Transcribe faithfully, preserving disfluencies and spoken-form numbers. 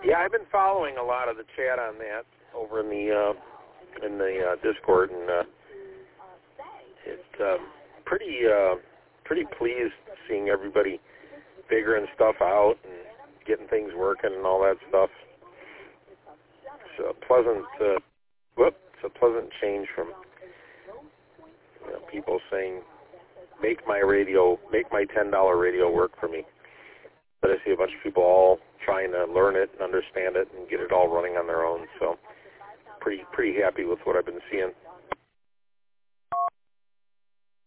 Yeah, I've been following a lot of the chat on that over in the uh, in the uh, Discord, and uh, it's um, pretty uh, pretty pleased seeing everybody figuring stuff out and getting things working and all that stuff. It's a pleasant, uh, whoop, it's a pleasant change from you know, people saying, "Make my radio, make my ten dollar radio work for me." But I see a bunch of people all trying to learn it and understand it and get it all running on their own. So, pretty pretty happy with what I've been seeing.